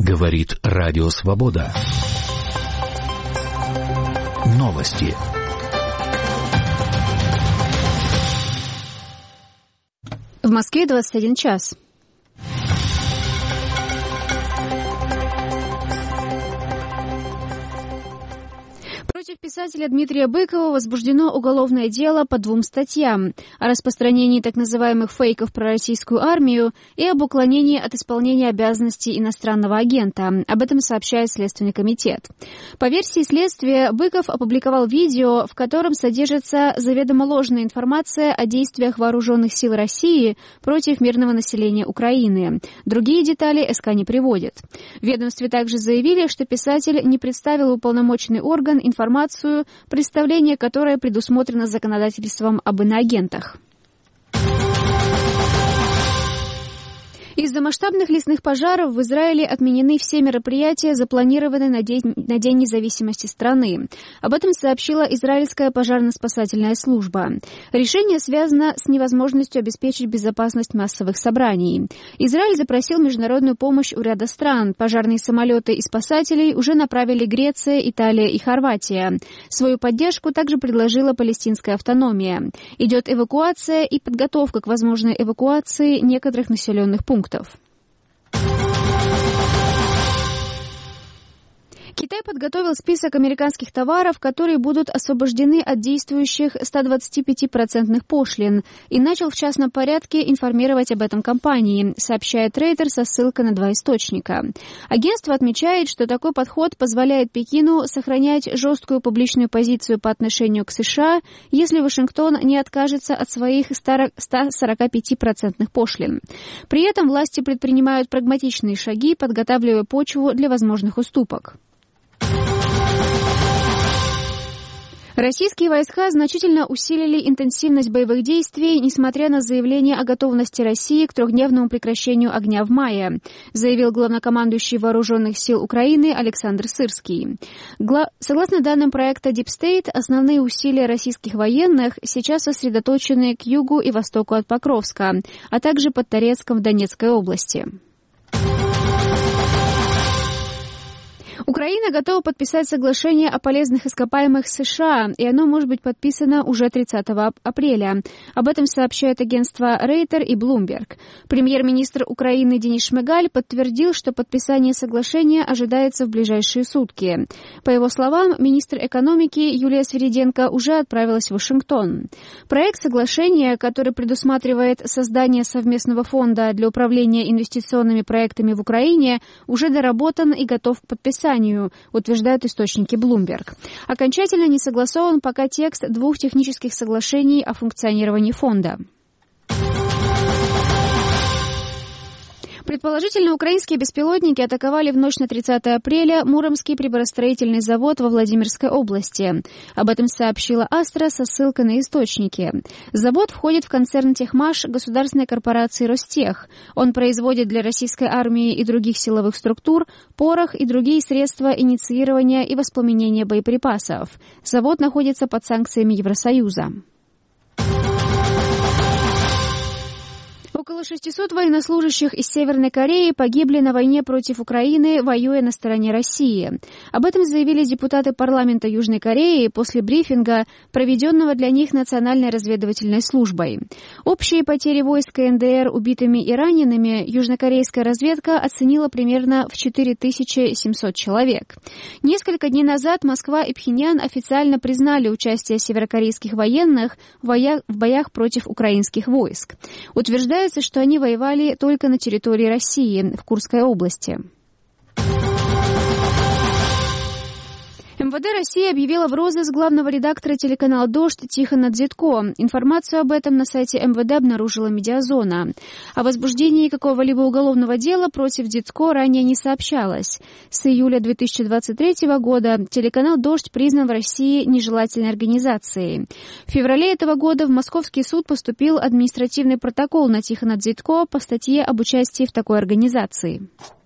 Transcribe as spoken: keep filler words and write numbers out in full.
Говорит Радио Свобода. Новости. В Москве двадцать один час. Против писателя Дмитрия Быкова возбуждено уголовное дело по двум статьям: о распространении так называемых фейков про российскую армию и об уклонении от исполнения обязанностей иностранного агента. Об этом сообщает Следственный комитет. По версии следствия, Быков опубликовал видео, в котором содержится заведомо ложная информация о действиях вооруженных сил России против мирного населения Украины. Другие детали СК не приводит. В ведомстве также заявили, что писатель не представил уполномоченный орган информацию, представление которое предусмотрено законодательством об иноагентах. Из-за масштабных лесных пожаров в Израиле отменены все мероприятия, запланированные на День, на День независимости страны. Об этом сообщила израильская пожарно-спасательная служба. Решение связано с невозможностью обеспечить безопасность массовых собраний. Израиль запросил международную помощь у ряда стран. Пожарные самолеты и спасателей уже направили Греция, Италия и Хорватия. Свою поддержку также предложила палестинская автономия. Идет эвакуация и подготовка к возможной эвакуации некоторых населенных пунктов. Китай подготовил список американских товаров, которые будут освобождены от действующих ста двадцати пяти процентных пошлин, и начал в частном порядке информировать об этом компании, сообщает Рейтер со ссылкой на два источника. Агентство отмечает, что такой подход позволяет Пекину сохранять жесткую публичную позицию по отношению к США, если Вашингтон не откажется от своих ста сорока пяти процентных пошлин. При этом власти предпринимают прагматичные шаги, подготавливая почву для возможных уступок. Российские войска значительно усилили интенсивность боевых действий, несмотря на заявление о готовности России к трехдневному прекращению огня в мае, заявил главнокомандующий Вооруженных сил Украины Александр Сырский. Гла... Согласно данным проекта Deep State, основные усилия российских военных сейчас сосредоточены к югу и востоку от Покровска, а также под Торецком в Донецкой области. Украина готова подписать соглашение о полезных ископаемых с США, и оно может быть подписано уже тридцатого апреля. Об этом сообщают агентства Рейтер и Bloomberg. Премьер-министр Украины Денис Шмыгаль подтвердил, что подписание соглашения ожидается в ближайшие сутки. По его словам, министр экономики Юлия Свириденко уже отправилась в Вашингтон. Проект соглашения, который предусматривает создание совместного фонда для управления инвестиционными проектами в Украине, уже доработан и готов к подписанию, утверждают источники Bloomberg. Окончательно не согласован пока текст двух технических соглашений о функционировании фонда. Предположительно, украинские беспилотники атаковали в ночь на тридцатое апреля Муромский приборостроительный завод во Владимирской области. Об этом сообщила Астра со ссылкой на источники. Завод входит в концерн Техмаш государственной корпорации Ростех. Он производит для российской армии и других силовых структур порох и другие средства инициирования и воспламенения боеприпасов. Завод находится под санкциями Евросоюза. Около шестисот военнослужащих из Северной Кореи погибли на войне против Украины, воюя на стороне России. Об этом заявили депутаты парламента Южной Кореи после брифинга, проведенного для них Национальной разведывательной службой. Общие потери войск КНДР убитыми и ранеными южнокорейская разведка оценила примерно в четыре тысячи семьсот человек. Несколько дней назад Москва и Пхеньян официально признали участие северокорейских военных в боях, в боях против украинских войск. Утверждается, что они воевали только на территории России, в Курской области. МВД России объявила в розыск главного редактора телеканала «Дождь» Тихона Дзитко. Информацию об этом на сайте МВД обнаружила «Медиазона». О возбуждении какого-либо уголовного дела против Дзитко ранее не сообщалось. С июля две тысячи двадцать третьего года телеканал «Дождь» признан в России нежелательной организацией. В феврале этого года в Московский суд поступил административный протокол на Тихона Дзитко по статье об участии в такой организации.